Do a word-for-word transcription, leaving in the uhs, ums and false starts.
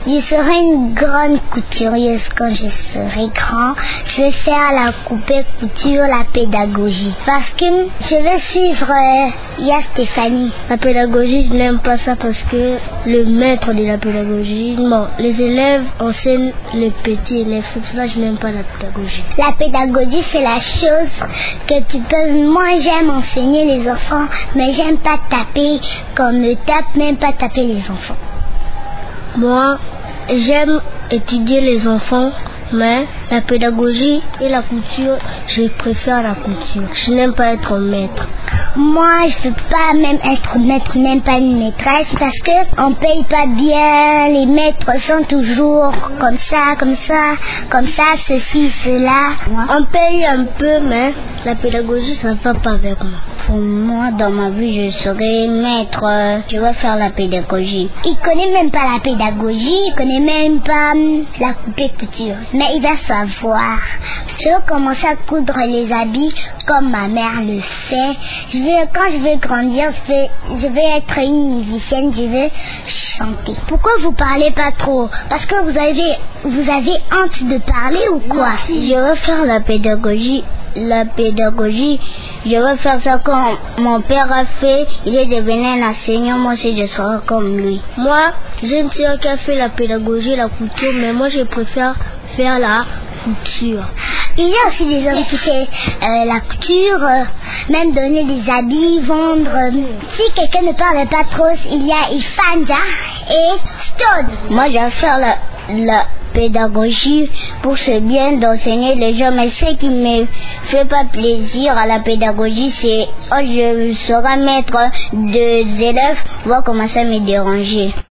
Je serai une grande couturière quand je serai grand. Je vais faire la coupée couture, la pédagogie. Parce que je veux suivre euh, Y'a Stéphanie. La pédagogie, je n'aime pas ça parce que le maître de la pédagogie, non, les élèves enseignent les petits élèves. C'est pour ça que je n'aime pas la pédagogie. La pédagogie, c'est la chose que tu peux... Moi, j'aime enseigner les enfants, mais j'aime pas taper comme me tape, même pas taper les enfants. Moi, j'aime étudier les enfants, mais la pédagogie et la couture, je préfère la couture. Je n'aime pas être maître. Moi, je veux pas même être maître, même pas une maîtresse, parce que on paye pas bien. Les maîtres sont toujours comme ça, comme ça, comme ça, ceci, cela. On paye un peu, mais la pédagogie, ça ne va pas avec moi. Pour moi, dans ma vie, je serai maître. Je vais faire la pédagogie. Il connaît même pas la pédagogie, il connaît même pas la coupée couture. Mais il va savoir. Je vais commencer à coudre les habits comme ma mère le fait. Je vais, quand je vais grandir, je vais, je vais être une musicienne, je vais chanter. Pourquoi vous parlez pas trop? Parce que vous avez, vous avez honte de parler ou quoi? Je veux faire la pédagogie. La pédagogie, je veux faire ça comme mon père a fait. Il est devenu un enseignant, moi aussi je serai comme lui. Moi, j'ai une sœur qui a fait la pédagogie, la couture, mais moi je préfère faire la couture. Il y a aussi des hommes qui font euh, la couture, euh, même donner des habits, vendre. Si quelqu'un ne parle pas trop, il y a Ifanja et Stone. Moi, je vais faire la, la pédagogie pour ce bien d'enseigner les gens, mais ce qui me fait pas plaisir à la pédagogie, c'est oh, je serai maître des élèves, va commencer à me déranger.